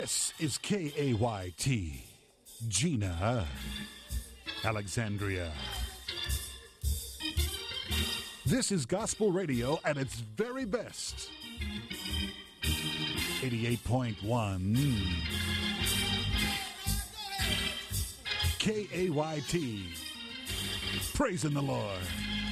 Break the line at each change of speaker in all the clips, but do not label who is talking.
This is KAYT, Gina, Alexandria. This is gospel radio at its very best. 88.1 KAYT. Praising the Lord.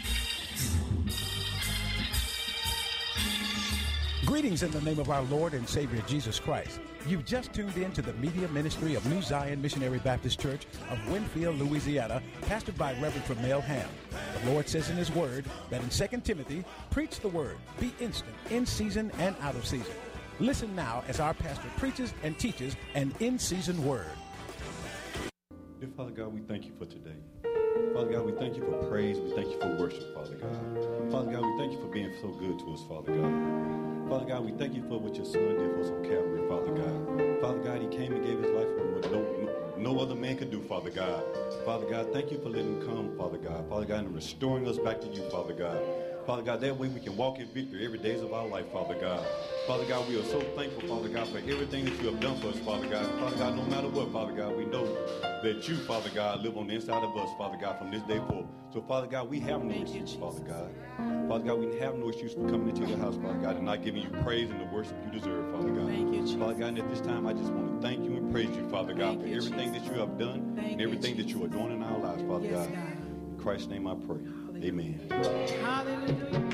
Greetings in the name of our Lord and Savior Jesus Christ. You've just tuned in to the media ministry of New Zion Missionary Baptist Church of Winfield, Louisiana, pastored by Reverend Tremel Ham. The Lord says in His Word that in 2 Timothy, preach the Word, be instant, in season and out of season. Listen now as our pastor preaches and teaches an in-season word.
Dear Father God, we thank you for today. Father God, we thank you for praise. We thank you for worship, Father God. Father God, we thank you for being so good to us, Father God. Father God, we thank you for what your son did for us on Calvary, Father God. Father God, he came and gave his life for what no other man could do, Father God. Father God, thank you for letting him come, Father God. Father God, and restoring us back to you, Father God. Father God, that way we can walk in victory every day of our life, Father God. Father God, we are so thankful, Father God, for everything that you have done for us, Father God. Father God, no matter what, Father God, we know that you, Father God, live on the inside of us, Father God, from this day forth. So, Father God, we have no excuse, Father God. Father God, we have no excuse for coming into your house, Father God, and not giving you praise and the worship you deserve, Father God.
Thank you, Jesus.
Father God, and at this time, I just want to thank you and praise you, Father God, for everything that you have done and everything that you are doing in our lives, Father God. In Christ's name I pray. Amen.
Hallelujah.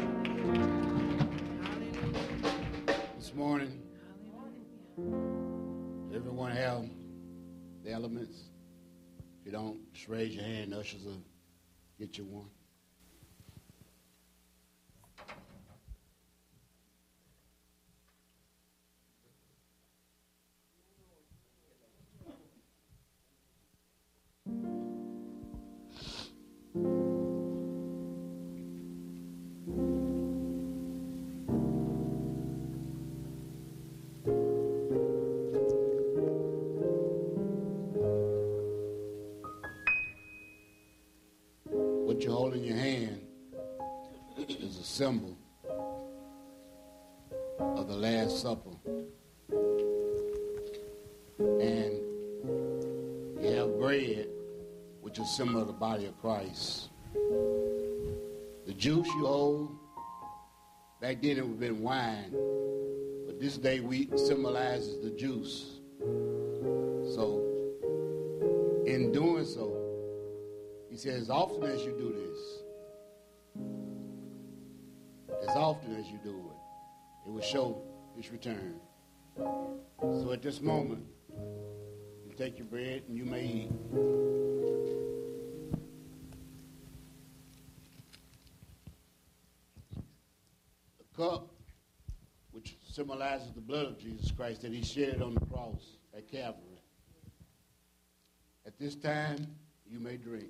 This morning, everyone have the elements. If you don't, just raise your hand. Ushers will get you one. What you hold in your hand is a symbol of the Last Supper. And you have bread, which is symbol of the body of Christ. The juice you hold, back then it would have been wine, but this day we symbolizes the juice. So, in doing so, he says, as often as you do this, as often as you do it, it will show his return. So at this moment, you take your bread and you may eat. The cup, which symbolizes the blood of Jesus Christ that he shed on the cross at Calvary. At this time, you may drink.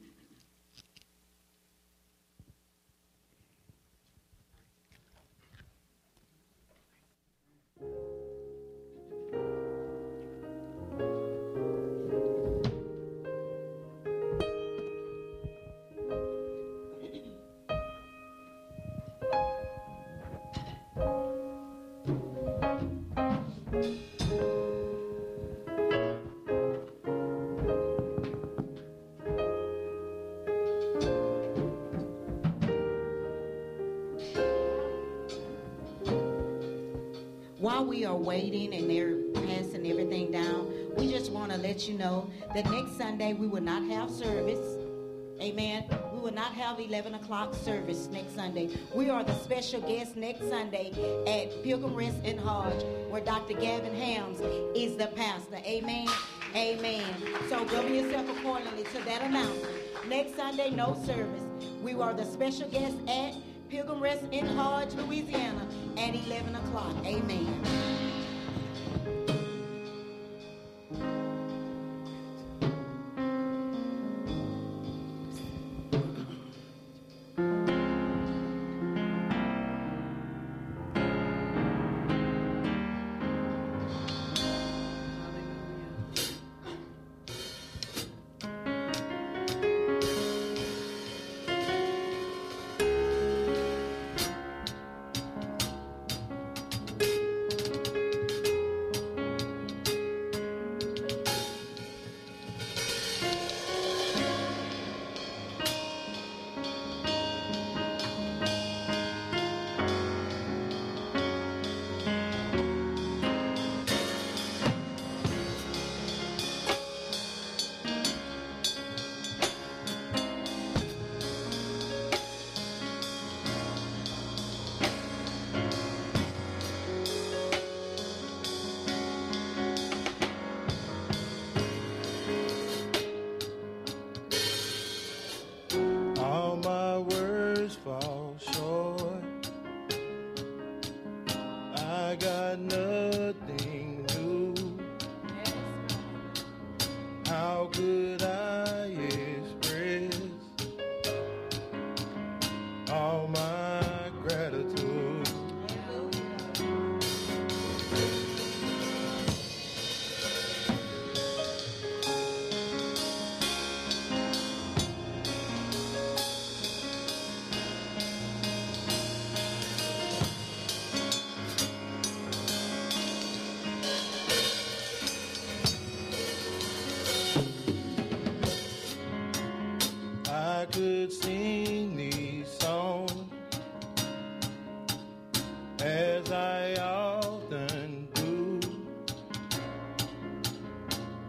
While we are waiting and they're passing everything down, we just want to let you know that next Sunday we will not have service. Amen. We will not have 11 o'clock service next Sunday. We are the special guest next Sunday at Pilgrim Rest and Hodge, where Dr. Gavin Hams is the pastor. Amen. Amen. So govern yourself accordingly to that announcement. Next Sunday, no service. We are the special guest at Pilgrim Rest in Hodge, Louisiana at 11 o'clock. Amen.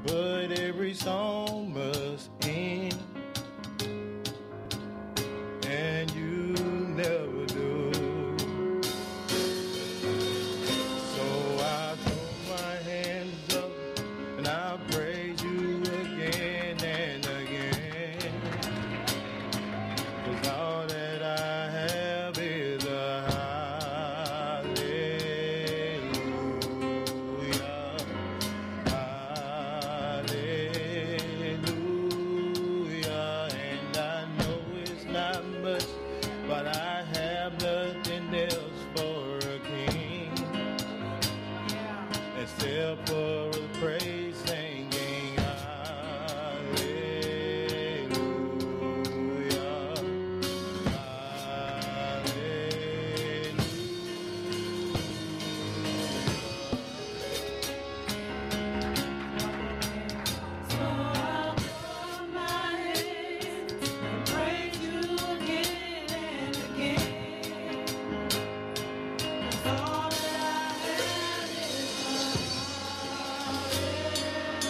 but every song must end, and you never do. So I throw my hands up and I praise you again and again, 'cause all that I have is a hallelujah, hallelujah. And I know it's not much, but I have nothing else for a king except for a praise singing hallelujah, hallelujah.
So I'll throw my hands and praise you again and again. 'Cause all that I have is a hallelujah, hallelujah.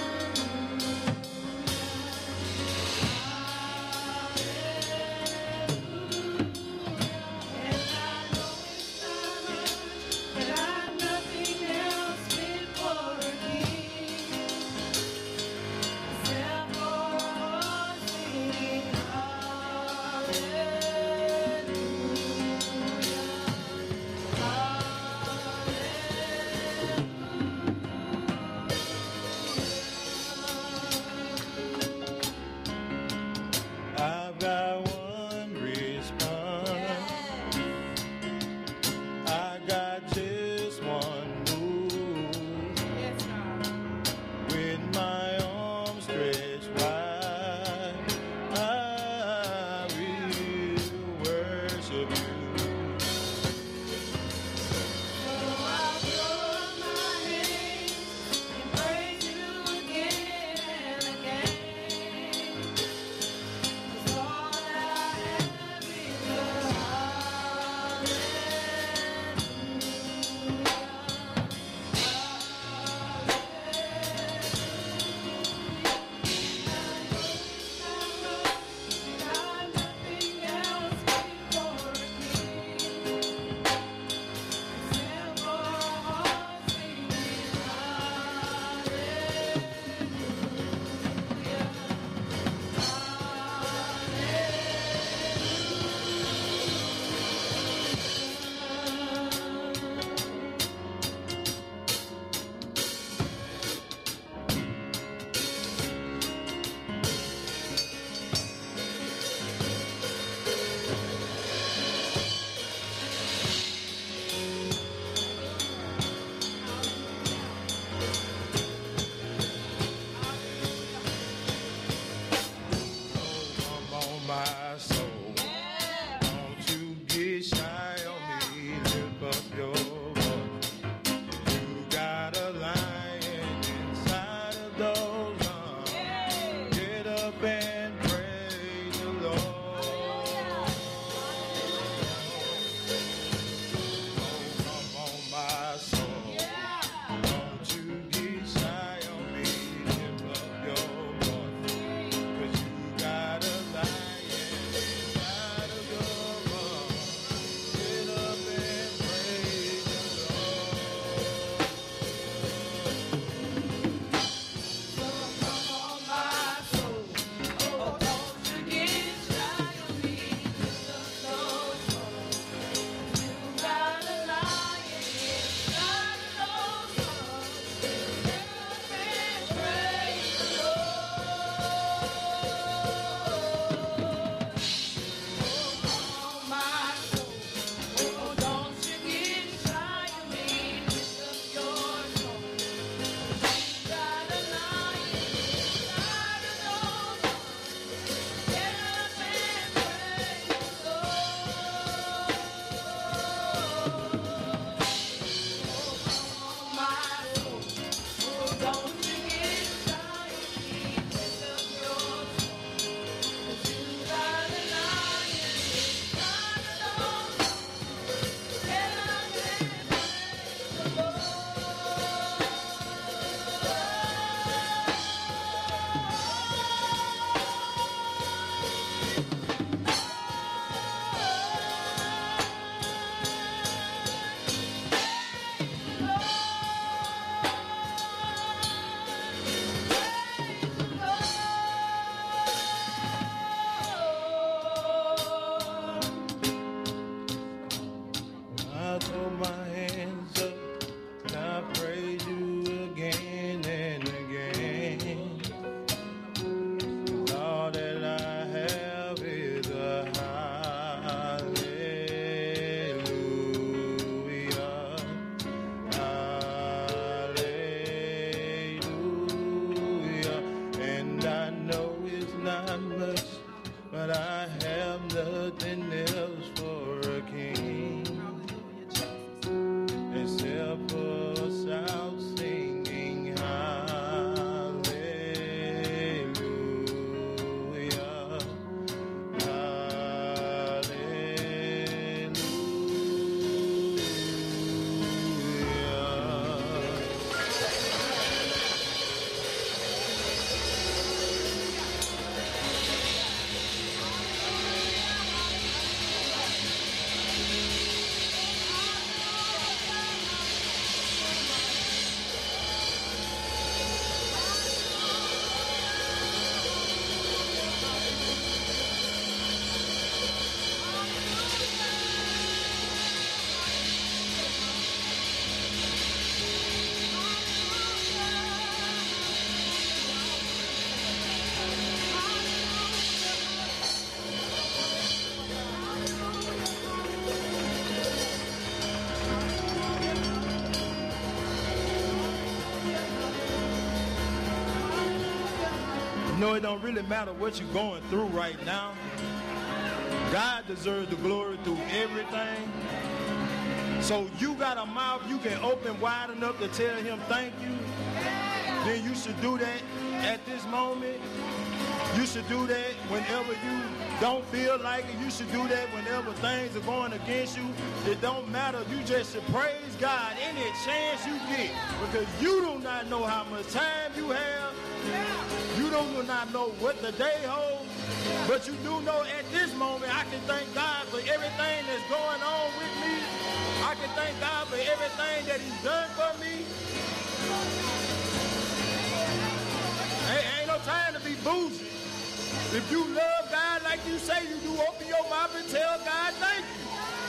You know, it don't really matter what you're going through right now. God deserves the glory through everything. So you got a mouth you can open wide enough to tell him thank you. Then you should do that at this moment. You should do that whenever you don't feel like it. You should do that whenever things are going against you. It don't matter. You just should praise God any chance you get, because you do not know how much time you have. You do not know what the day holds. But you do know at this moment I can thank God for everything that's going on with me. I can thank God for everything that he's done for me. Ain't no time to be bougie. If you love God like you say you do, open your mouth and tell God thank you.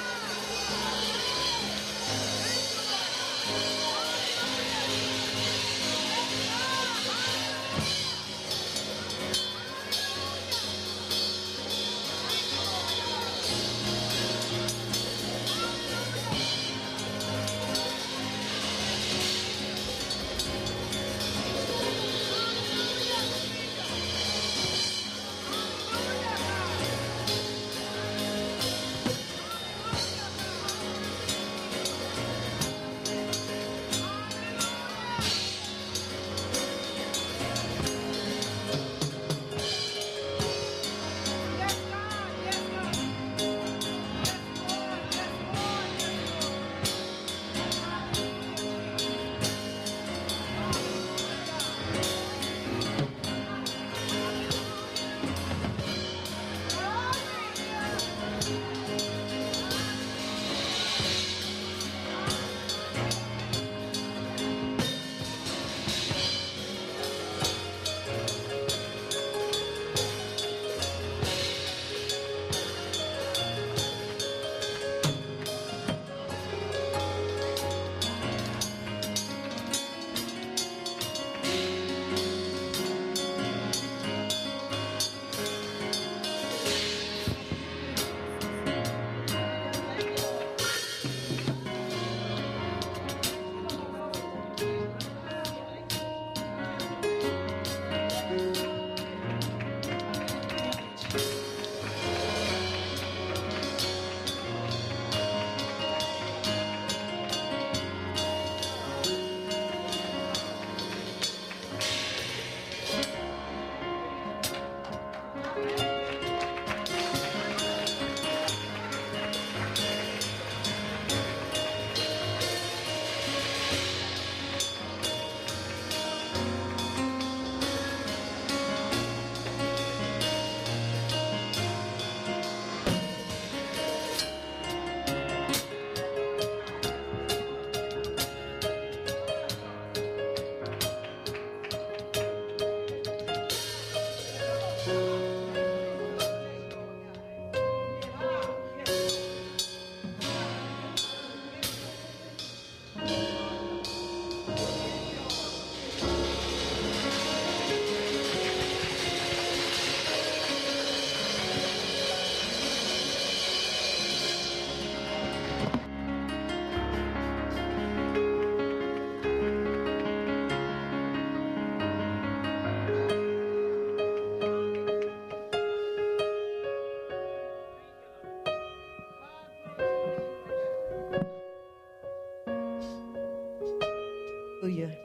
Hallelujah.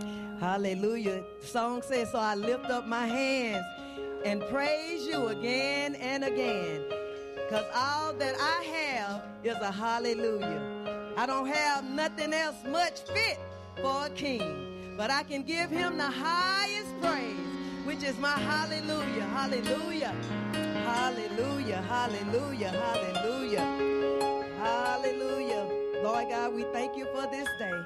Hallelujah. The song says, so I lift up my hands and praise you again and again, because all that I have is a hallelujah. I don't have nothing else much fit for a king, but I can give him the highest praise, which is my hallelujah. Hallelujah. Hallelujah. Hallelujah. Hallelujah. Hallelujah. Lord God, we thank you for this day.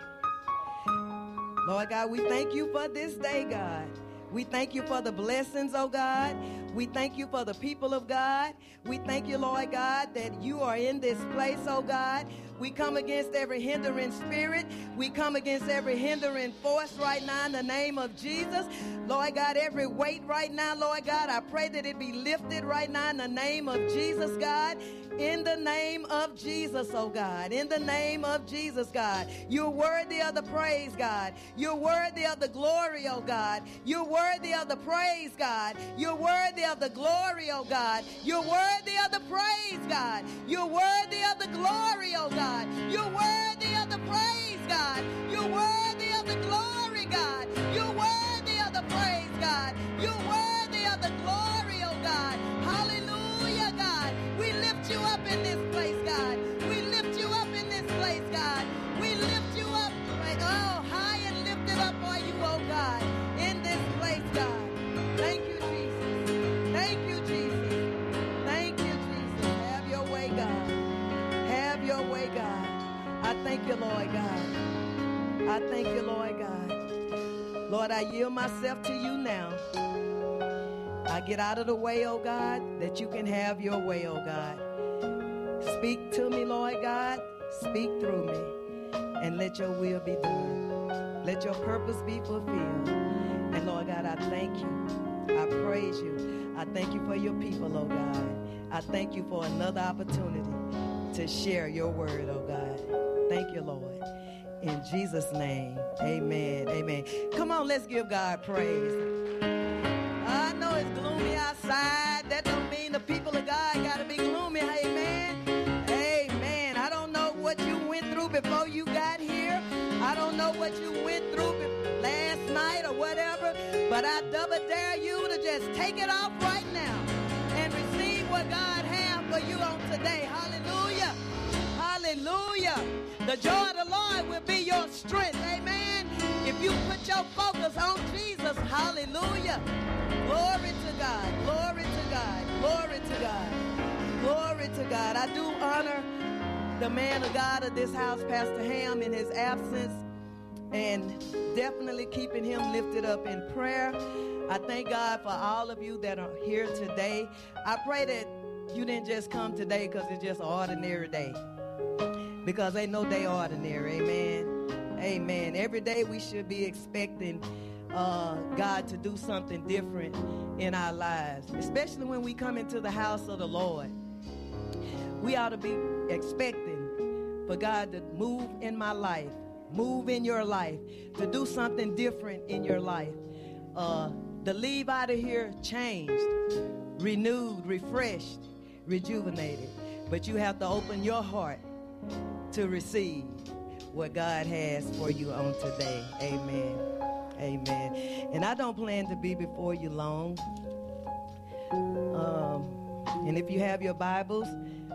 Lord God, we thank you for this day, God. We thank you for the blessings, oh God. We thank you for the people of God. We thank you, Lord God, that you are in this place, oh God. We come against every hindering spirit. We come against every hindering force right now in the name of Jesus. Lord God, every weight right now, Lord God, I pray that it be lifted right now in the name of Jesus, God. In the name of Jesus, oh God. In the name of Jesus, God. You're worthy of the praise, God. You're worthy of the glory, oh God. You're worthy of the praise, God. You're worthy of the glory, oh God. You're worthy of the praise, God. You're worthy of the glory, oh God. You're worthy of the praise, God. You're worthy of the glory, God. You're worthy of the praise, God. You're worthy of the glory, oh God. Hallelujah, God. We lift you up in this place, God. We lift you up in this place, God. We lift you up, oh, high and lifted up are you, oh God, in this place, God. Thank you, Jesus. Thank you, Jesus. Thank you, Jesus. Have your way, God. Have your way, God. I thank you, Lord God. I thank you, Lord God. Lord, I yield myself to you now. I get out of the way, oh God, that you can have your way, oh God. Speak to me, Lord God. Speak through me. And let your will be done. Let your purpose be fulfilled. And Lord God, I thank you. I praise you. I thank you for your people, oh God. I thank you for another opportunity to share your word, oh God. Thank you, Lord. In Jesus' name, amen, amen. Come on, let's give God praise. I know it's gloomy outside. That don't mean the people of God got to be gloomy. Amen. Amen. I don't know what you went through before you got here. I don't know what you went through last night or whatever. But I double dare you to just take it off right now and receive what God has for you on today. Hallelujah. Hallelujah. The joy of the Lord will be your strength. Amen. If you put your focus on Jesus. Hallelujah. Glory to God. Glory to God. Glory to God. Glory to God. I do honor the man of God of this house, Pastor Ham, in his absence, and definitely keeping him lifted up in prayer. I thank God for all of you that are here today. I pray that you didn't just come today because it's just an ordinary day, because ain't no day ordinary. Amen. Amen. Every day we should be expecting God to do something different in our lives, especially when we come into the house of the Lord. We ought to be expecting for God to move in my life, move in your life, to do something different in your life. To leave out of here changed, renewed, refreshed, rejuvenated. But you have to open your heart to receive what God has for you on today. Amen. Amen. And I don't plan to be before you long. And if you have your Bibles,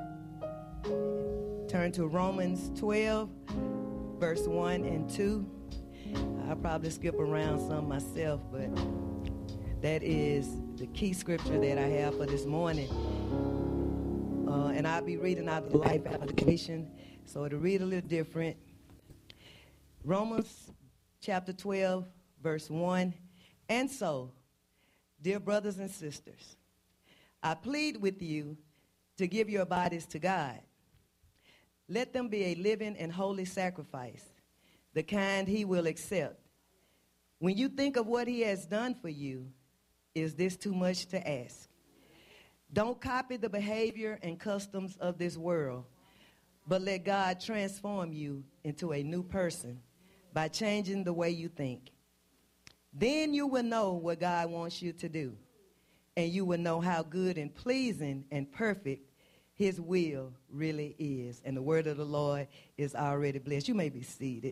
turn to Romans 12, verse 1 and 2. I'll probably skip around some myself, but that is the key scripture that I have for this morning. And I'll be reading out the Life Application, so it'll read a little different. Romans chapter 12, verse 1. And so, dear brothers and sisters, I plead with you to give your bodies to God. Let them be a living and holy sacrifice, the kind he will accept. When you think of what he has done for you, is this too much to ask? Don't copy the behavior and customs of this world, but let God transform you into a new person by changing the way you think. Then you will know what God wants you to do, and you will know how good and pleasing and perfect his will really is. And the word of the Lord is already blessed. You may be seated.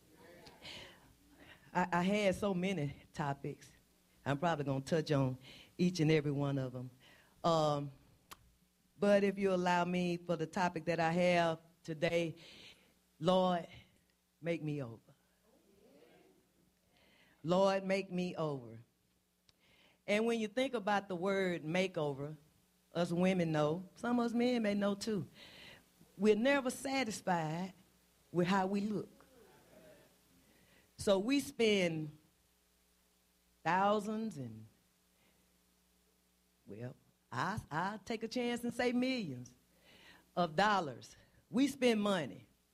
I had so many topics. I'm probably going to touch on each and every one of them. But if you allow me, for the topic that I have today, Lord, make me over. Lord, make me over. And when you think about the word makeover, us women know, some of us men may know too, we're never satisfied with how we look. So we spend thousands and, well, I'll take a chance and say millions of dollars. We spend money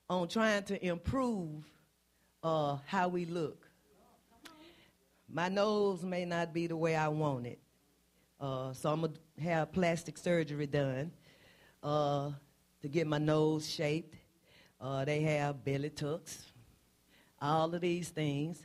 on trying to improve how we look. My nose may not be the way I want it. So I'm going to have plastic surgery done to get my nose shaped. They have belly tucks, all of these things.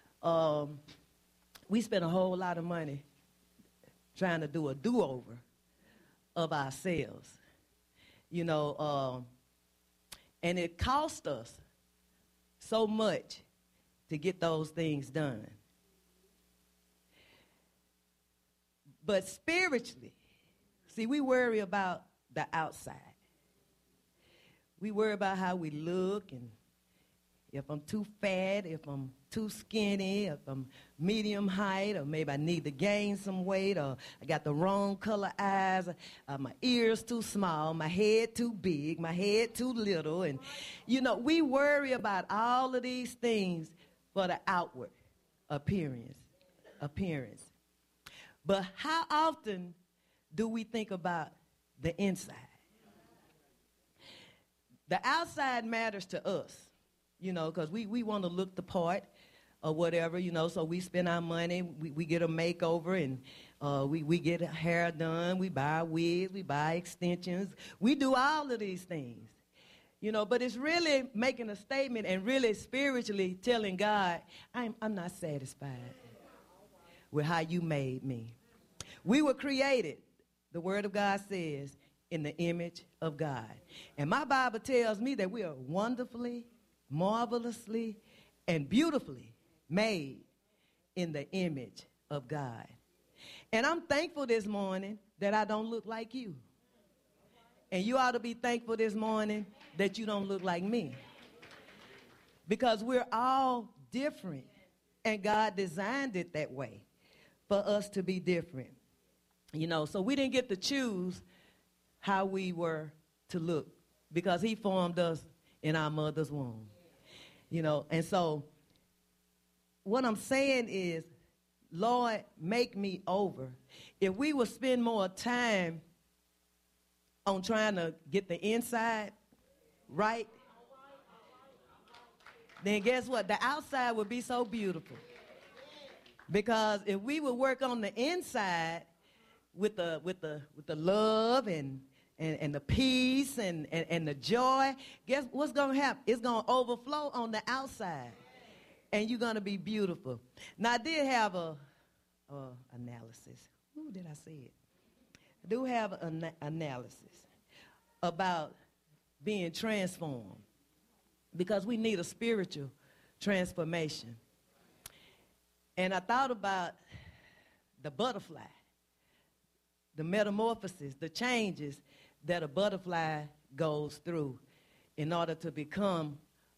We spend a whole lot of money trying to do a do-over of ourselves, you know, and it costs us so much to get those things done. But spiritually, see, we worry about the outside. We worry about how we look, and if I'm too fat, if I'm too skinny, if I'm medium height, or maybe I need to gain some weight, or I got the wrong color eyes, my ears too small, my head too big, my head too little. And, you know, we worry about all of these things for the outward appearance. But how often do we think about the inside? The outside matters to us, you know, because we want to look the part or whatever, you know, so we spend our money, we get a makeover, and we get hair done, we buy wigs, we buy extensions. We do all of these things, you know, but it's really making a statement and really spiritually telling God, I'm not satisfied with how you made me. We were created, the Word of God says, in the image of God. And my Bible tells me that we are wonderfully, marvelously, and beautifully made in the image of God. And I'm thankful this morning that I don't look like you. And you ought to be thankful this morning that you don't look like me. Because we're all different, and God designed it that way for us to be different. You know, so we didn't get to choose how we were to look because he formed us in our mother's womb. You know, and so what I'm saying is, Lord, make me over. If we would spend more time on trying to get the inside right, then guess what? The outside would be so beautiful. Because if we would work on the inside with the love and the peace and the joy, guess what's going to happen? It's going to overflow on the outside, and you're going to be beautiful. Now, I did have a analysis. Ooh, did I say it? I do have an analysis about being transformed because we need a spiritual transformation. And I thought about the butterfly, the metamorphosis, the changes that a butterfly goes through in order to become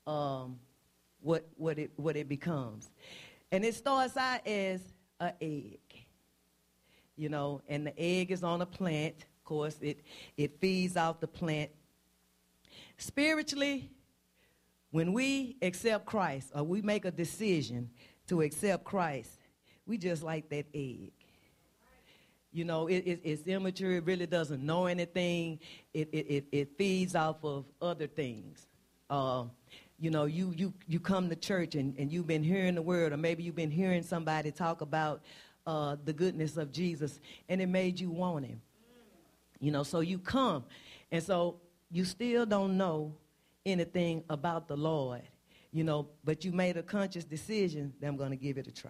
what it becomes. And it starts out as an egg, you know, and the egg is on a plant. Of course, it feeds off the plant. Spiritually, when we accept Christ or we make a decision to accept Christ, we just like that egg. You know, it's immature. It really doesn't know anything. It feeds off of other things. You know, you come to church and you've been hearing the word, or maybe you've been hearing somebody talk about the goodness of Jesus, and it made you want him. You know, so you come, and so you still don't know anything about the Lord, you know, but you made a conscious decision that I'm going to give it a try.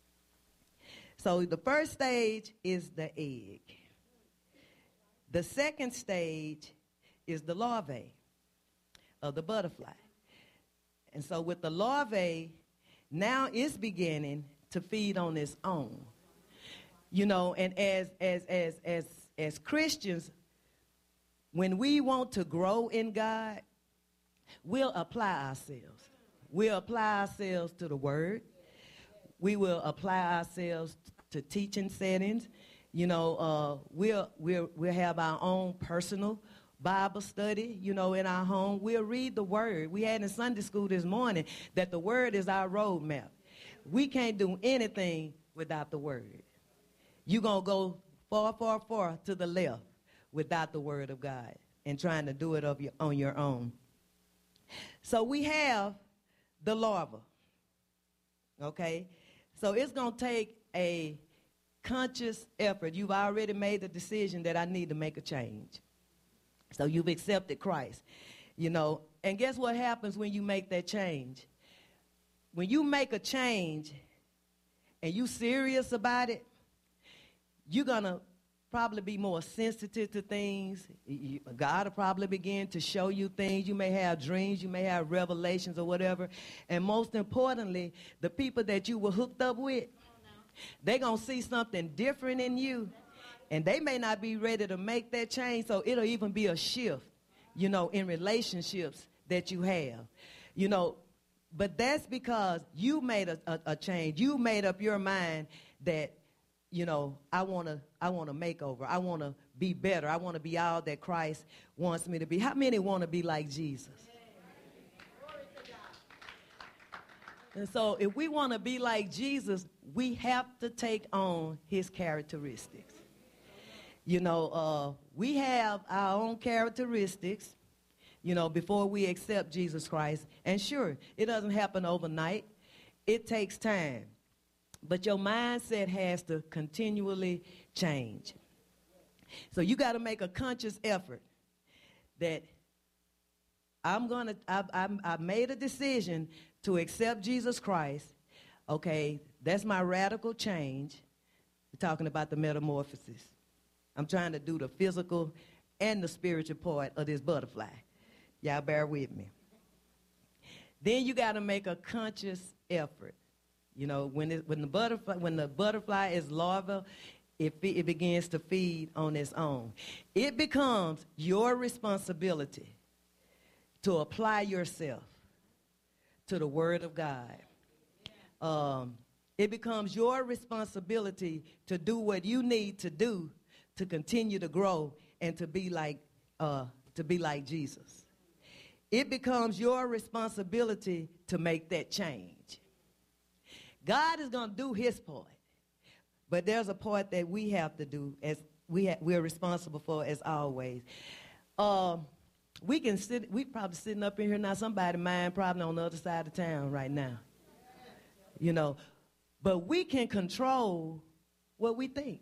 So the first stage is the egg. The second stage is the larvae of the butterfly. And so with the larvae, now it's beginning to feed on its own. You know, and as Christians, when we want to grow in God, we'll apply ourselves. We'll apply ourselves to the word. We will apply ourselves to teaching settings. You know, we'll have our own personal Bible study, you know, in our home. We'll read the word. We had in Sunday school this morning that the word is our roadmap. We can't do anything without the word. You're going to go far, far, far to the left without the word of God and trying to do it on your own. So we have the larva, okay? So it's going to take a conscious effort. You've already made the decision that I need to make a change. So you've accepted Christ, you know. And guess what happens when you make that change? When you make a change and you serious about it, you're going to probably be more sensitive to things. God will probably begin to show you things. You may have dreams, you may have revelations or whatever. And most importantly, the people that you were hooked up with, they're going to see something different in you. And they may not be ready to make that change, so it'll even be a shift, you know, in relationships that you have. You know, but that's because you made a change. You made up your mind that, you know, I want to make over. I want to be better. I want to be all that Christ wants me to be. How many want to be like Jesus? And so if we want to be like Jesus, we have to take on his characteristics. You know, we have our own characteristics, you know, before we accept Jesus Christ. And sure, it doesn't happen overnight. It takes time. But your mindset has to continually change. So you got to make a conscious effort that I made a decision to accept Jesus Christ. Okay, that's my radical change. We're talking about the metamorphosis. I'm trying to do the physical and the spiritual part of this butterfly. Y'all bear with me. Then you got to make a conscious effort. You know, when the butterfly is larval, it begins to feed on its own. It becomes your responsibility to apply yourself to the Word of God. It becomes your responsibility to do what you need to do to continue to grow and to be like Jesus. It becomes your responsibility to make that change. God is going to do his part, but there's a part that we have to do as we're responsible for as always. We probably sitting up in here now, somebody's mind probably on the other side of town right now. You know, but we can control what we think.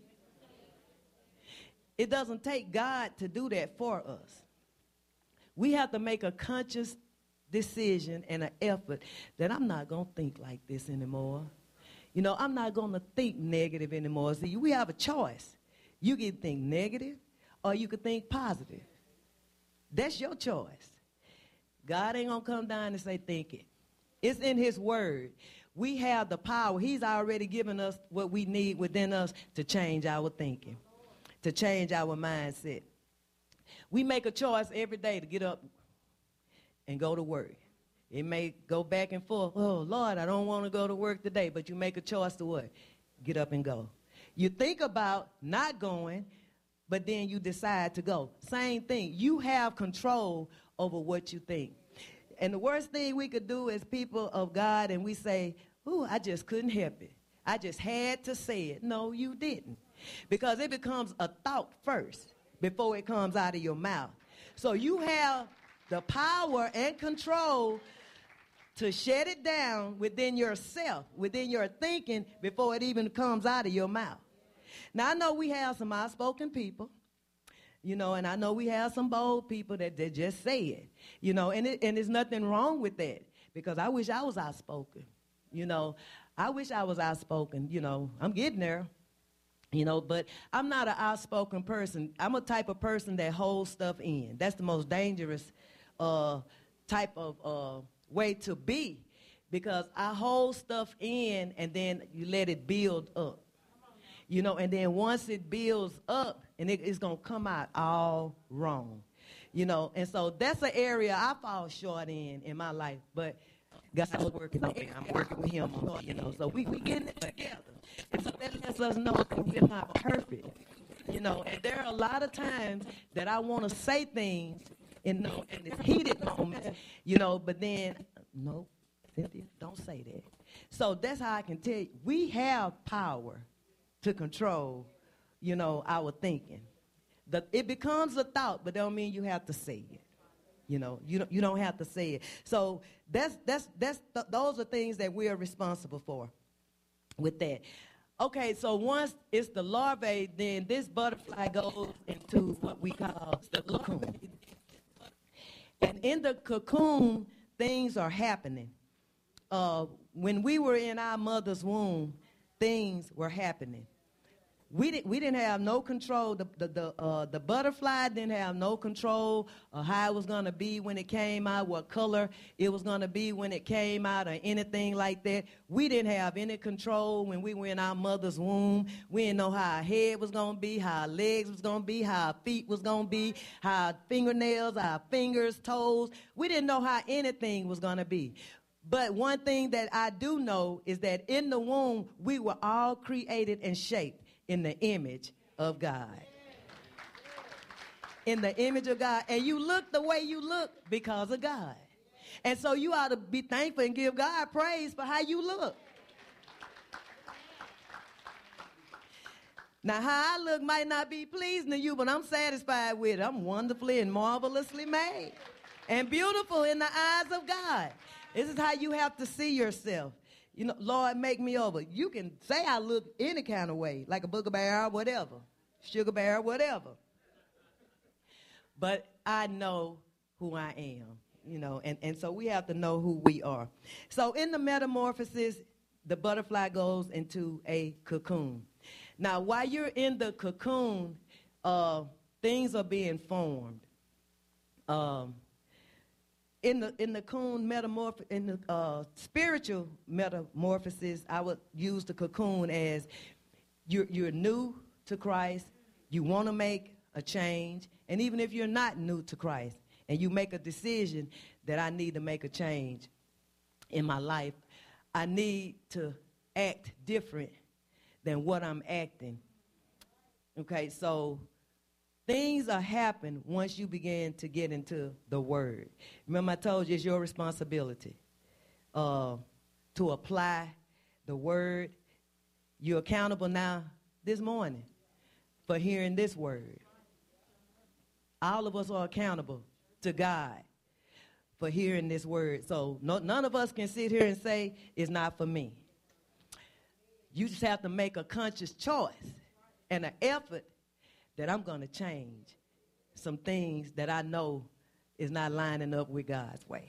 It doesn't take God to do that for us. We have to make a conscious decision and an effort that I'm not going to think like this anymore. You know, I'm not going to think negative anymore. See, we have a choice. You can think negative or you can think positive. That's your choice. God ain't going to come down and say, think it. It's in his word. We have the power. He's already given us what we need within us to change our thinking, to change our mindset. We make a choice every day to get up and go to work. It may go back and forth. Oh, Lord, I don't want to go to work today. But you make a choice to what? Get up and go. You think about not going, but then you decide to go. Same thing. You have control over what you think. And the worst thing we could do as people of God, and we say, oh, I just couldn't help it. I just had to say it. No, you didn't. Because it becomes a thought first before it comes out of your mouth. So you have the power and control to shut it down within yourself, within your thinking, before it even comes out of your mouth. Now, I know we have some outspoken people, you know, and I know we have some bold people that just say it, you know, and there's nothing wrong with that, because I wish I was outspoken, you know. I wish I was outspoken, you know. I'm getting there. You know, but I'm not an outspoken person. I'm a type of person that holds stuff in. That's the most dangerous type of way to be, because I hold stuff in and then you let it build up. You know, and then once it builds up, and it's going to come out all wrong. You know, and so that's an area I fall short in my life. But God's working on me. I'm working with him, you know, so we getting it together. And so that lets us know that we're not perfect, you know. And there are a lot of times that I want to say things in this heated moments, you know, but then, no, Cynthia, don't say that. So that's how I can tell you, we have power to control, you know, our thinking. It becomes a thought, but don't mean you have to say it. You don't have to say it. So those are things that we are responsible for with that. Okay, so once it's the larvae, then this butterfly goes into what we call the cocoon. And in the cocoon, things are happening. When we were in our mother's womb, things were happening. We didn't have no control. The butterfly didn't have no control of how it was going to be when it came out, what color it was going to be when it came out, or anything like that. We didn't have any control when we were in our mother's womb. We didn't know how our head was going to be, how our legs was going to be, how our feet was going to be, how our fingernails, our fingers, toes. We didn't know how anything was going to be. But one thing that I do know is that in the womb, we were all created and shaped in the image of God. In the image of God. And you look the way you look because of God. And so you ought to be thankful and give God praise for how you look. Now, how I look might not be pleasing to you, but I'm satisfied with it. I'm wonderfully and marvelously made and beautiful in the eyes of God. This is how you have to see yourself. Lord, make me over. You can say I look any kind of way, like a booger bear or whatever, sugar bear, whatever. But I know who I am, and so we have to know who we are. So in the metamorphosis, the butterfly goes into a cocoon. Now, while you're in the cocoon, things are being formed. In the spiritual metamorphosis, I would use the cocoon as you're new to Christ, you want to make a change, and even if you're not new to Christ and you make a decision that I need to make a change in my life, I need to act different than what I'm acting. Okay, so things are happening once you begin to get into the Word. Remember, I told you it's your responsibility to apply the Word. You're accountable now this morning for hearing this Word. All of us are accountable to God for hearing this Word. So none of us can sit here and say it's not for me. You just have to make a conscious choice and an effort that I'm going to change some things that I know is not lining up with God's way.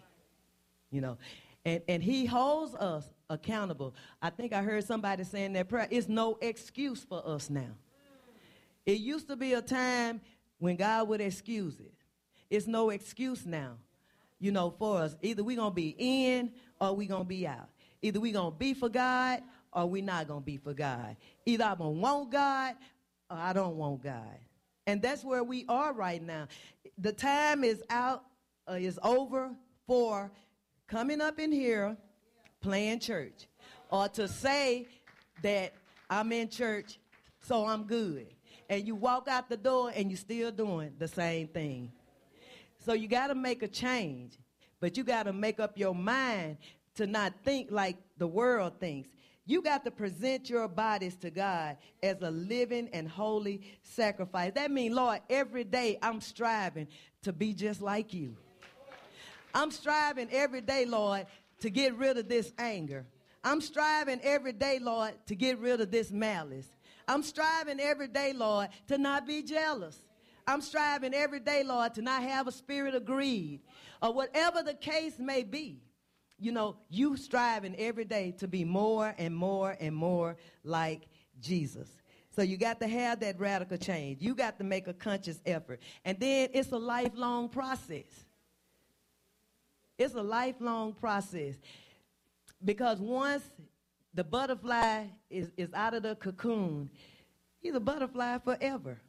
And he holds us accountable. I think I heard somebody saying that prayer. It's no excuse for us now. It used to be a time when God would excuse it. It's no excuse now, for us. Either we're going to be in or we're going to be out. Either we're going to be for God or we're not going to be for God. Either I'm going to want God or I don't want God. And that's where we are right now. The time is out, is over for coming up in here, playing church, or to say that I'm in church, so I'm good. And you walk out the door and you're still doing the same thing. So you got to make a change, but you got to make up your mind to not think like the world thinks. You got to present your bodies to God as a living and holy sacrifice. That means, Lord, every day I'm striving to be just like you. I'm striving every day, Lord, to get rid of this anger. I'm striving every day, Lord, to get rid of this malice. I'm striving every day, Lord, to not be jealous. I'm striving every day, Lord, to not have a spirit of greed, or whatever the case may be. You striving every day to be more and more and more like Jesus. So you got to have that radical change. You got to make a conscious effort. And then it's a lifelong process. It's a lifelong process. Because once the butterfly is out of the cocoon, he's a butterfly forever.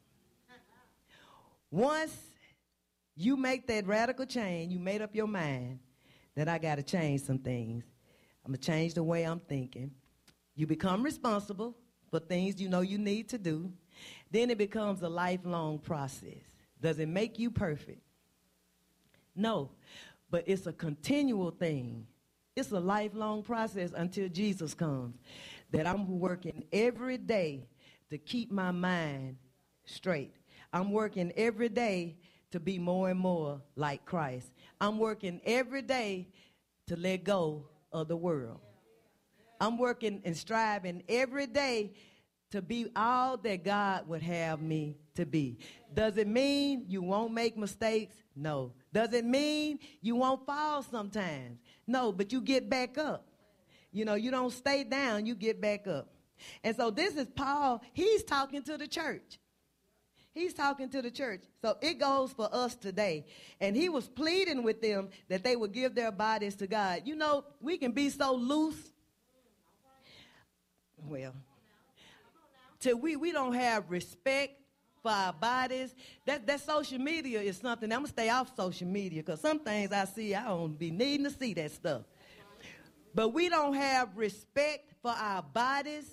Once you make that radical change, you made up your mind that I got to change some things. I'm going to change the way I'm thinking. You become responsible for things you know you need to do. Then it becomes a lifelong process. Does it make you perfect? No, but it's a continual thing. It's a lifelong process until Jesus comes, that I'm working every day to keep my mind straight. I'm working every day to be more and more like Christ. I'm working every day to let go of the world. I'm working and striving every day to be all that God would have me to be. Does it mean you won't make mistakes? No. Does it mean you won't fall sometimes? No, but you get back up. You know, you don't stay down, you get back up. And so this is Paul. He's talking to the church. He's talking to the church. So it goes for us today. And he was pleading with them that they would give their bodies to God. You know, we can be so loose. Well, till we don't have respect for our bodies. That social media is something. I'm going to stay off social media because some things I see, I don't be needing to see that stuff. But we don't have respect for our bodies.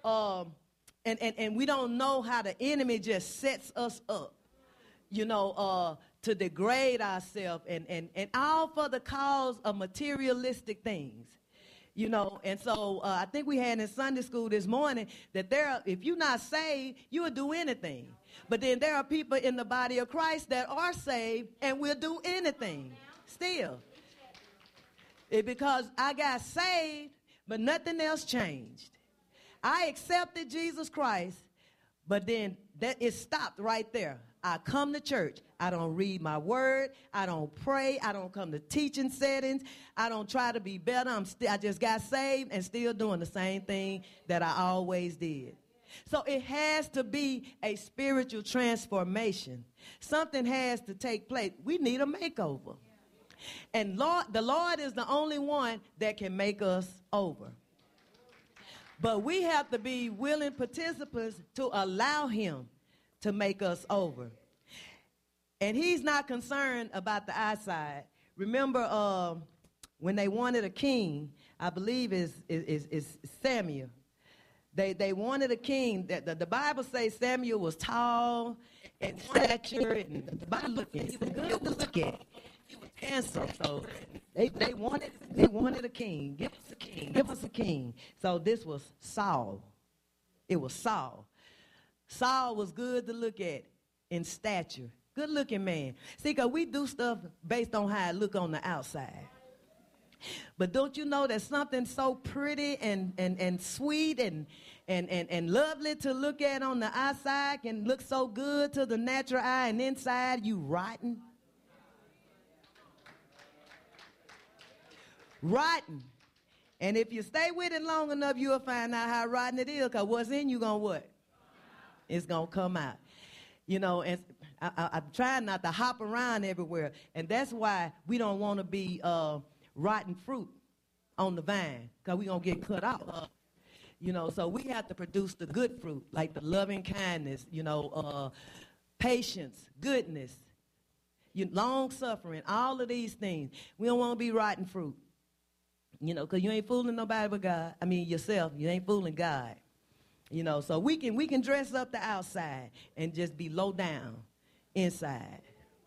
And we don't know how the enemy just sets us up, you know, to degrade ourselves and all for the cause of materialistic things, you know. And so I think we had in Sunday school this morning that if you're not saved, you will do anything. But then there are people in the body of Christ that are saved and will do anything still. Because I got saved, but nothing else changed. I accepted Jesus Christ, but then it stopped right there. I come to church. I don't read my word. I don't pray. I don't come to teaching settings. I don't try to be better. I just got saved and still doing the same thing that I always did. So it has to be a spiritual transformation. Something has to take place. We need a makeover. And the Lord is the only one that can make us over. But we have to be willing participants to allow him to make us over. And he's not concerned about the eyesight. Remember when they wanted a king, I believe is Samuel. They wanted a king. The Bible says Samuel was tall and stature, and the Bible looked at him. He was good to look at. He was handsome. So they wanted a king. Give us a king. Give us a king. So this was Saul. It was Saul. Saul was good to look at in stature. Good looking man. See, because we do stuff based on how it look on the outside. But don't you know that something so pretty and sweet and lovely to look at on the outside can look so good to the natural eye, and inside you rotten? Rotten. And if you stay with it long enough, you'll find out how rotten it is, because what's in you gonna what? It's gonna come out. You know, and I'm trying not to hop around everywhere, and that's why we don't want to be rotten fruit on the vine, because we're going to get cut off. You know, so we have to produce the good fruit, like the loving kindness, you know, patience, goodness, long suffering, all of these things. We don't want to be rotten fruit, you know, because you ain't fooling nobody but God. I mean, yourself. You ain't fooling God. You know, so we can dress up the outside and just be low down inside.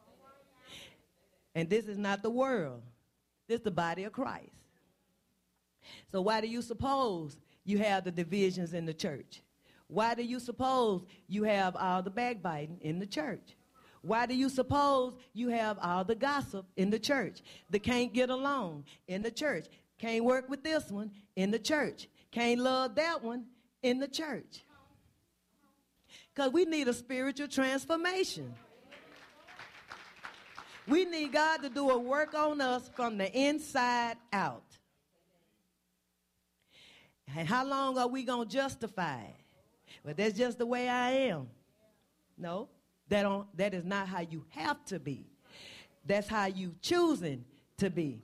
And this is not the world. This is the body of Christ. So why do you suppose you have the divisions in the church? Why do you suppose you have all the backbiting in the church? Why do you suppose you have all the gossip in the church? The can't get along in the church. Can't work with this one in the church. Can't love that one in the church. Because we need a spiritual transformation. We need God to do a work on us from the inside out. And how long are we going to justify it? Well, that's just the way I am. No, that is not how you have to be. That's how you choosing to be.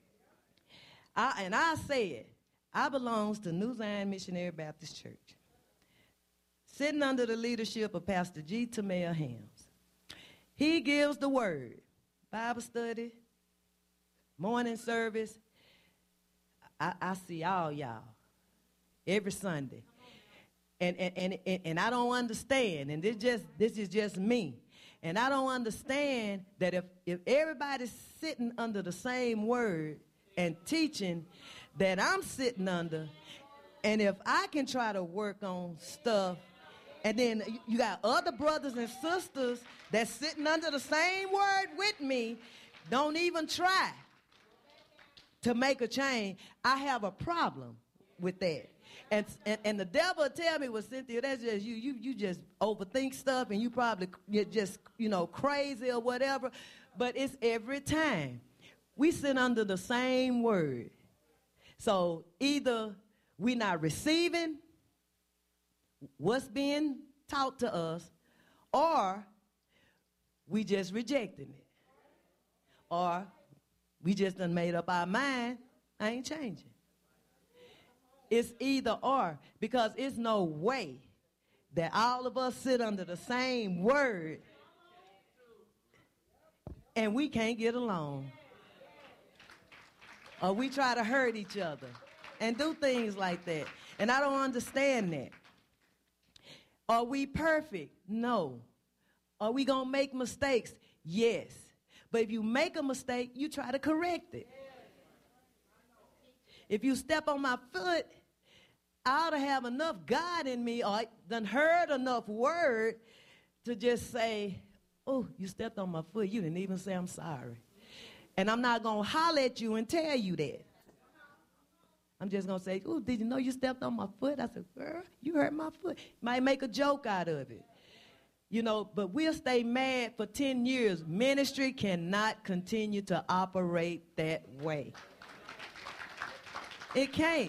I said, I belongs to New Zion Missionary Baptist Church, sitting under the leadership of Pastor G. Tamel Hams. He gives the word. Bible study, morning service. I see all y'all every Sunday. And I don't understand, and this is just me. And I don't understand that if everybody's sitting under the same word and teaching that I'm sitting under, and if I can try to work on stuff And then you got other brothers and sisters that's sitting under the same word with me, don't even try to make a change. I have a problem with that. And the devil tell me, well, Cynthia, that's just you. You just overthink stuff, and you're just, crazy or whatever. But it's every time. We sit under the same word. So either we're not receiving what's being taught to us, or we just rejecting it. Or we just done made up our mind, I ain't changing. It's either or, because it's no way that all of us sit under the same word and we can't get along. Or we try to hurt each other and do things like that. And I don't understand that. Are we perfect? No. Are we going to make mistakes? Yes. But if you make a mistake, you try to correct it. If you step on my foot, I ought to have enough God in me, or done heard enough word to just say, oh, you stepped on my foot. You didn't even say I'm sorry. And I'm not going to holler at you and tell you that. I'm just going to say, oh, did you know you stepped on my foot? I said, girl, you hurt my foot. Might make a joke out of it. But we'll stay mad for 10 years. Ministry cannot continue to operate that way. It can't.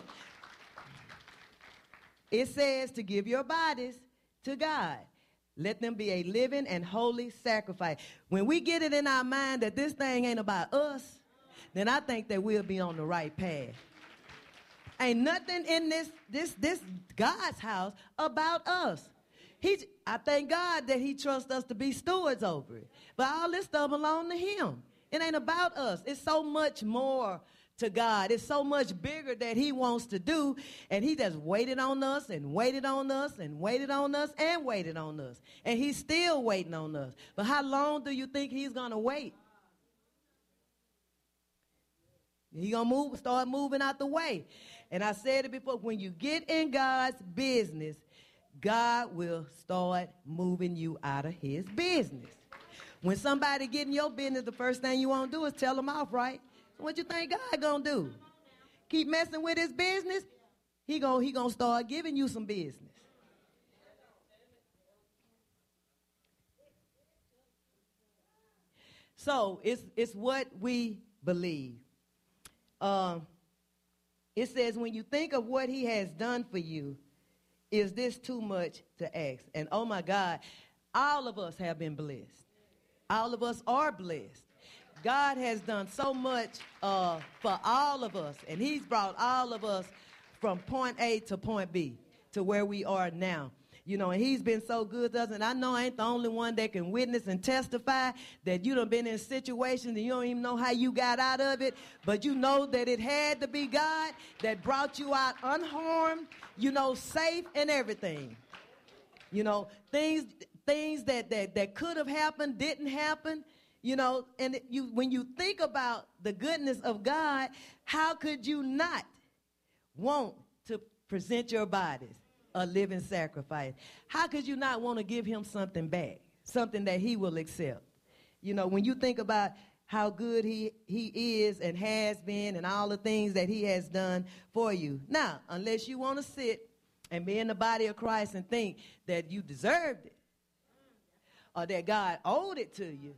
It says to give your bodies to God. Let them be a living and holy sacrifice. When we get it in our mind that this thing ain't about us, then I think that we'll be on the right path. Ain't nothing in this God's house about us. I thank God that he trusts us to be stewards over it. But all this stuff belongs to him. It ain't about us. It's so much more to God. It's so much bigger that he wants to do, and he just waited on us and waited on us and waited on us and waited on us. And he's still waiting on us. But how long do you think he's going to wait? He's going to start moving out the way. And I said it before, when you get in God's business, God will start moving you out of his business. When somebody get in your business, the first thing you want to do is tell them off, right? What you think God gonna do? Keep messing with his business? He gonna start giving you some business. So it's what we believe. It says, when you think of what he has done for you, is this too much to ask? And oh my God, all of us have been blessed. All of us are blessed. God has done so much for all of us, and he's brought all of us from point A to point B to where we are now. And he's been so good to us, and I know I ain't the only one that can witness and testify that you done been in situations and you don't even know how you got out of it, but you know that it had to be God that brought you out unharmed, safe and everything. Things that could have happened didn't happen. And when you think about the goodness of God, how could you not want to present your bodies a living sacrifice? How could you not want to give him something back, something that he will accept? When you think about how good he is and has been and all the things that he has done for you. Now, unless you want to sit and be in the body of Christ and think that you deserved it or that God owed it to you.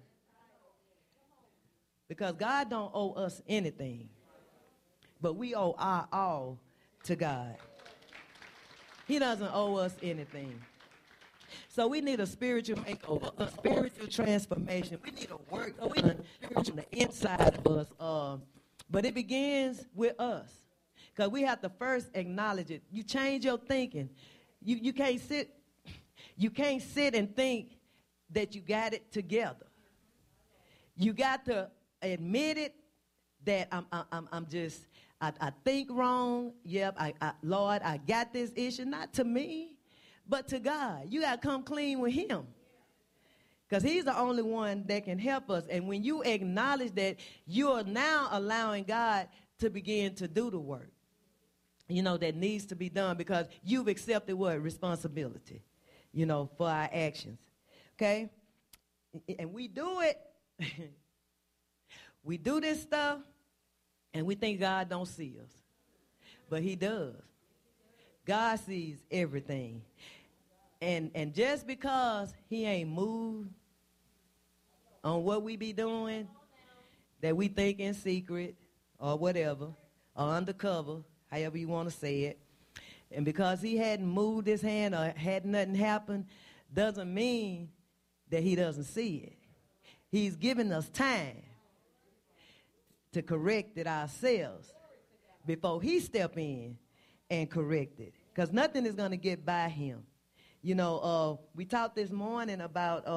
Because God don't owe us anything, but we owe our all to God. He doesn't owe us anything. So we need a spiritual makeover, a spiritual transformation. We need a work on the inside of us. But it begins with us, because we have to first acknowledge it. You change your thinking. You can't sit and think that you got it together. You got to admit it, that I think wrong. Yep, Lord, I got this issue, not to me, but to God. You got to come clean with him, because he's the only one that can help us. And when you acknowledge that, you are now allowing God to begin to do the work, that needs to be done, because you've accepted what? Responsibility. for our actions. Okay? And we do it. We do this stuff, and we think God don't see us. But he does. God sees everything. And just because he ain't moved on what we be doing, that we think in secret or whatever, or undercover, however you want to say it, and because he hadn't moved his hand or had nothing happen, doesn't mean that he doesn't see it. He's given us time to correct it ourselves before he step in and correct it. Because nothing is going to get by him. We talked this morning about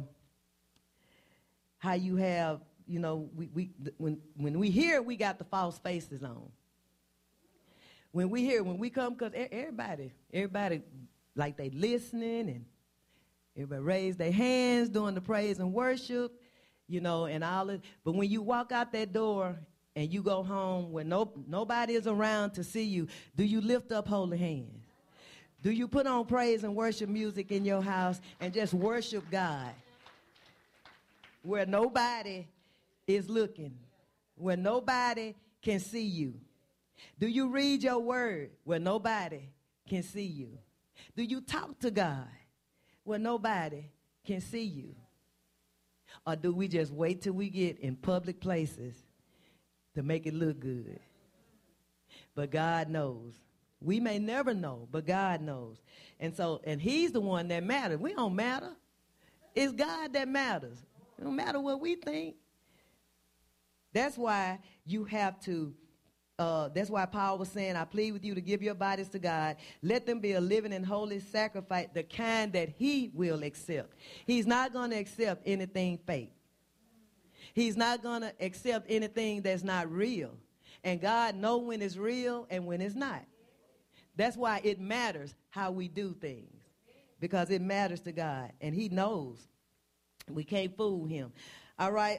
how you have, when we hear, we got the false faces on. When we come, because everybody like they listening, and everybody raise their hands during the praise and worship, and all it. But when you walk out that door and you go home where nobody is around to see you, do you lift up holy hands? Do you put on praise and worship music in your house and just worship God where nobody is looking, where nobody can see you? Do you read your word where nobody can see you? Do you talk to God where nobody can see you? Or do we just wait till we get in public places to make it look good? But God knows. We may never know, but God knows. And he's the one that matters. We don't matter. It's God that matters. It don't matter what we think. That's why you have to, that's why Paul was saying, I plead with you to give your bodies to God. Let them be a living and holy sacrifice, the kind that he will accept. He's not going to accept anything fake. He's not going to accept anything that's not real. And God knows when it's real and when it's not. That's why it matters how we do things, because it matters to God, and he knows. We can't fool him. All right.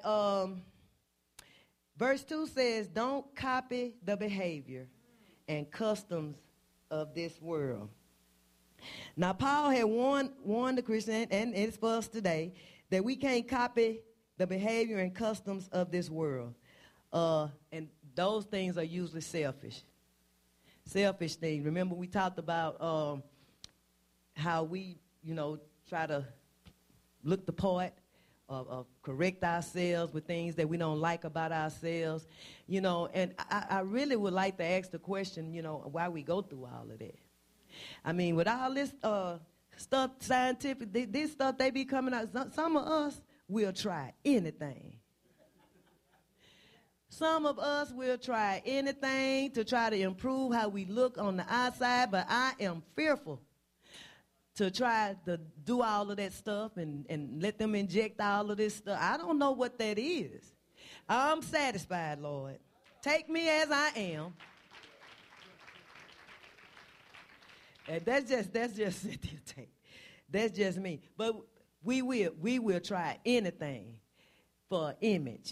Verse 2 says, don't copy the behavior and customs of this world. Now, Paul had warned the Christian, and it's for us today, that we can't copy the behavior and customs of this world. And those things are usually selfish. Selfish things. Remember, we talked about how we, try to look the part, correct ourselves with things that we don't like about ourselves, and I really would like to ask the question, why we go through all of that. I mean, with all this stuff, scientific, this stuff they be coming out, some of us will try anything. Some of us will try anything to try to improve how we look on the outside, but I am fearful to try to do all of that stuff and let them inject all of this stuff. I don't know what that is. I'm satisfied, Lord. Take me as I am. And that's just Cynthia Tate. That's just me. But we will try anything for image,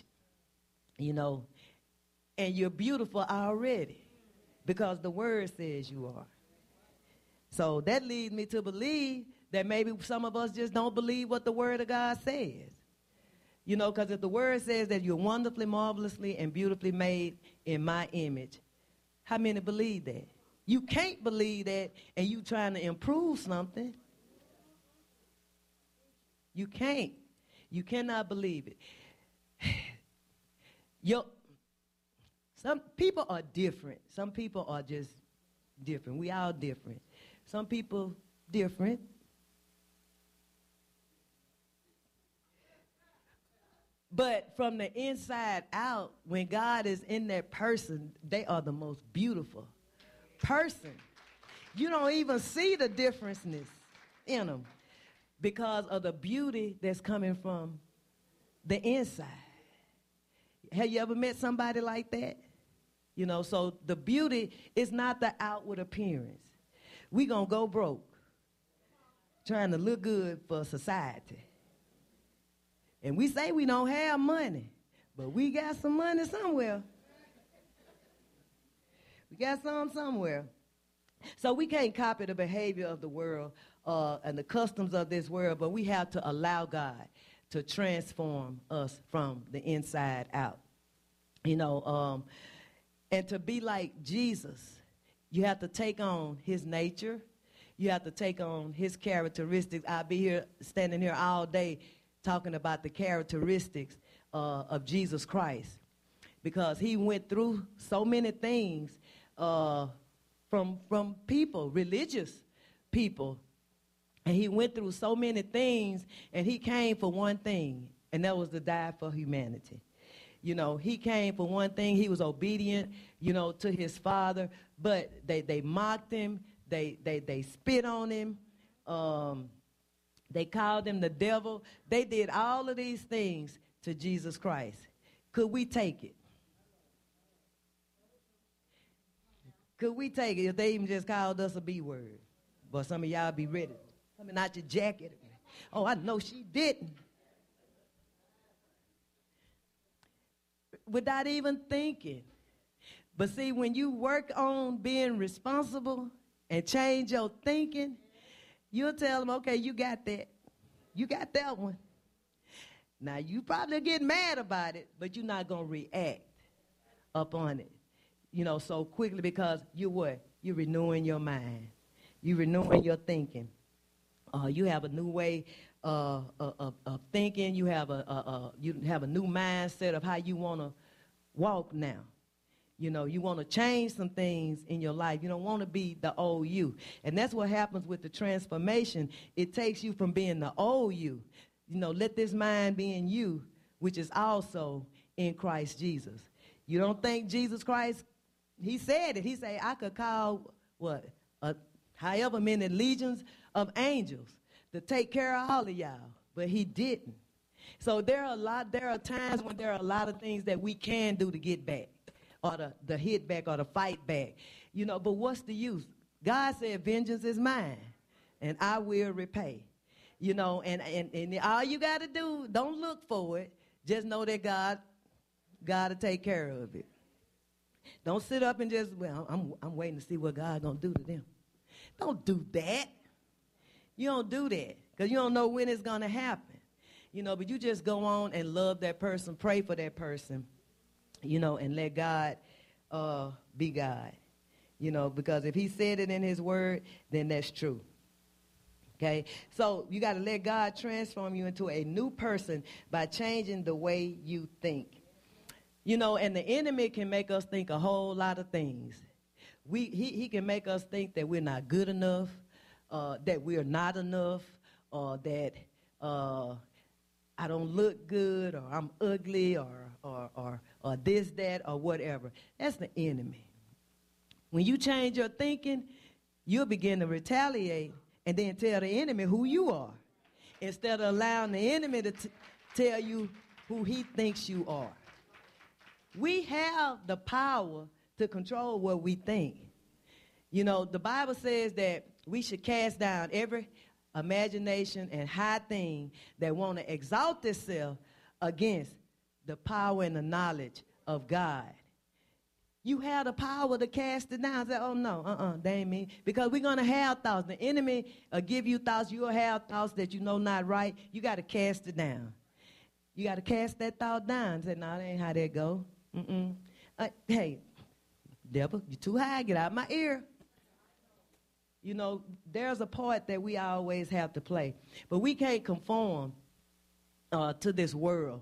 and you're beautiful already because the word says you are. So that leads me to believe that maybe some of us just don't believe what the word of God says. Because if the word says that you're wonderfully, marvelously, and beautifully made in my image, how many believe that? You can't believe that and you trying to improve something. You can't. You cannot believe it. Some people are different. Some people are just different. We all different. Some people different. But from the inside out, when God is in that person, they are the most beautiful person. You don't even see the differences in them because of the beauty that's coming from the inside. Have you ever met somebody like that? So the beauty is not the outward appearance. We gonna go broke trying to look good for society. And we say we don't have money, but we got some money somewhere. We got some somewhere. So we can't copy the behavior of the world and the customs of this world, but we have to allow God to transform us from the inside out. You know, and to be like Jesus, you have to take on his nature. You have to take on his characteristics. I'll be here, standing here all day talking about the characteristics of Jesus Christ, because he went through so many things from people, religious people. And he went through so many things, and he came for one thing, and that was to die for humanity. You know, he came for one thing. He was obedient, you know, to his Father, but they mocked him. They spit on him. They called him the devil. They did all of these things to Jesus Christ. Could we take it? Could we take it if they even just called us a B word? But some of y'all be ready, coming out your jacket. Oh, I know she didn't. Without even thinking. But see, when you work on being responsible and change your thinking, you'll tell them, okay, you got that. You got that one. Now, you probably get mad about it, but you're not going to react upon it, you know, so quickly, because you're what? You're renewing your mind. You're renewing your thinking. You have a new way of thinking. You have a new mindset of how you want to walk now. You know, you want to change some things in your life. You don't want to be the old you. And that's what happens with the transformation. It takes you from being the old you. You know, let this mind be in you, which is also in Christ Jesus. You don't think Jesus Christ, he said it. He said, I could call, however many legions of angels to take care of all of y'all. But he didn't. So there are times when there are a lot of things that we can do to get back, or the hit back, or the fight back. You know, but what's the use? God said, vengeance is mine, and I will repay. You know, and all you got to do, don't look for it. Just know that God will take care of it. Don't sit up and just, I'm waiting to see what God going to do to them. Don't do that. You don't do that, because you don't know when it's going to happen. You know, but you just go on and love that person, pray for that person, you know, and let God be God. You know, because if he said it in his word, then that's true. Okay, so you got to let God transform you into a new person by changing the way you think. You know, and the enemy can make us think a whole lot of things. He can make us think that we're not good enough, that we're not enough, or that I don't look good, or I'm ugly, or this, that, or whatever. That's the enemy. When you change your thinking, you'll begin to retaliate and then tell the enemy who you are, instead of allowing the enemy to tell you who he thinks you are. We have the power to control what we think. You know, the Bible says that we should cast down every imagination and high thing that want to exalt itself against the power and the knowledge of God. You have the power to cast it down. Say, oh, no, that ain't me. Because we're going to have thoughts. The enemy will give you thoughts. You'll have thoughts that you know not right. You got to cast it down. You got to cast that thought down. Say, no, that ain't how that go. Hey, devil, you're too high. Get out of my ear. You know, there's a part that we always have to play. But we can't conform to this world.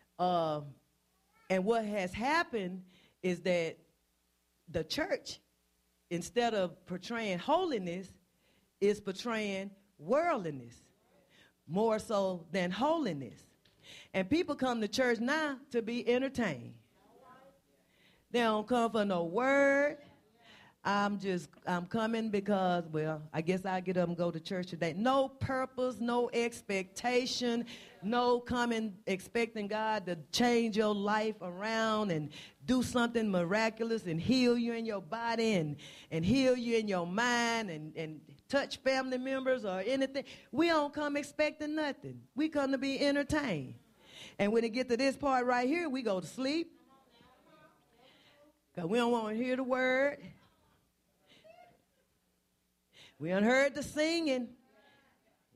And what has happened is that the church, instead of portraying holiness, is portraying worldliness more so than holiness. And people come to church now to be entertained. They don't come for no word. I'm coming because, I guess I'll get up and go to church today. No purpose, no expectation, no coming expecting God to change your life around and do something miraculous and heal you in your body and heal you in your mind and touch family members or anything. We don't come expecting nothing. We come to be entertained. And when it get to this part right here, we go to sleep. Because we don't want to hear the word. We done heard the singing.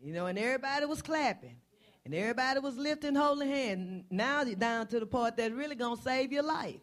You know, and everybody was clapping. And everybody was lifting holy hands. Now you're down to the part that's really going to save your life.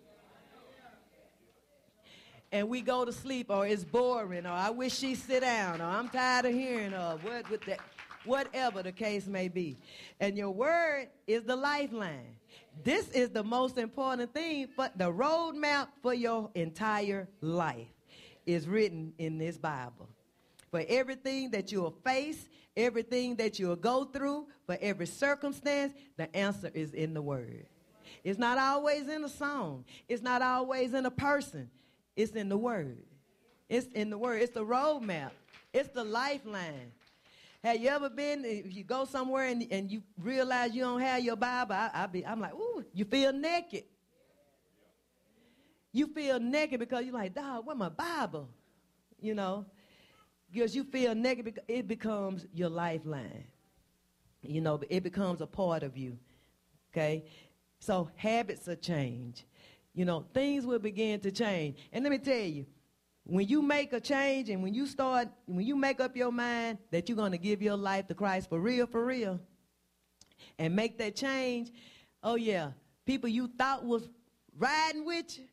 And we go to sleep, or it's boring, or I wish she'd sit down, or I'm tired of hearing her, whatever the case may be. And your word is the lifeline. This is the most important thing, but the roadmap for your entire life is written in this Bible. For everything that you'll face, everything that you'll go through, for every circumstance, the answer is in the word. It's not always in a song. It's not always in a person. It's in the word. It's in the word. It's the roadmap. It's the lifeline. Have you ever been, if you go somewhere and you realize you don't have your Bible, I'm like, ooh, you feel naked. You feel naked because you're like, dog, where's my Bible? You know, because you feel naked because it becomes your lifeline. You know, it becomes a part of you, okay? So habits will change. You know, things will begin to change. And let me tell you, when you make a change and when you make up your mind that you're going to give your life to Christ for real, and make that change, oh yeah, people you thought was riding with you,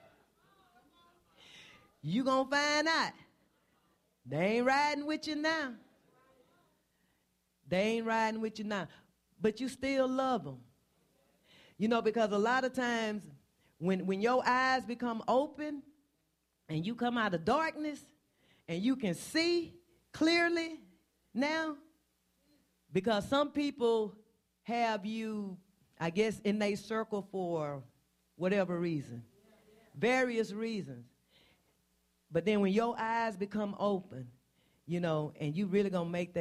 you're going to find out they ain't riding with you now. They ain't riding with you now. But you still love them. You know, because a lot of times when your eyes become open and you come out of darkness and you can see clearly now, because some people have you, I guess, in their circle for whatever reason, various reasons. But then when your eyes become open, you know, and you really gonna make that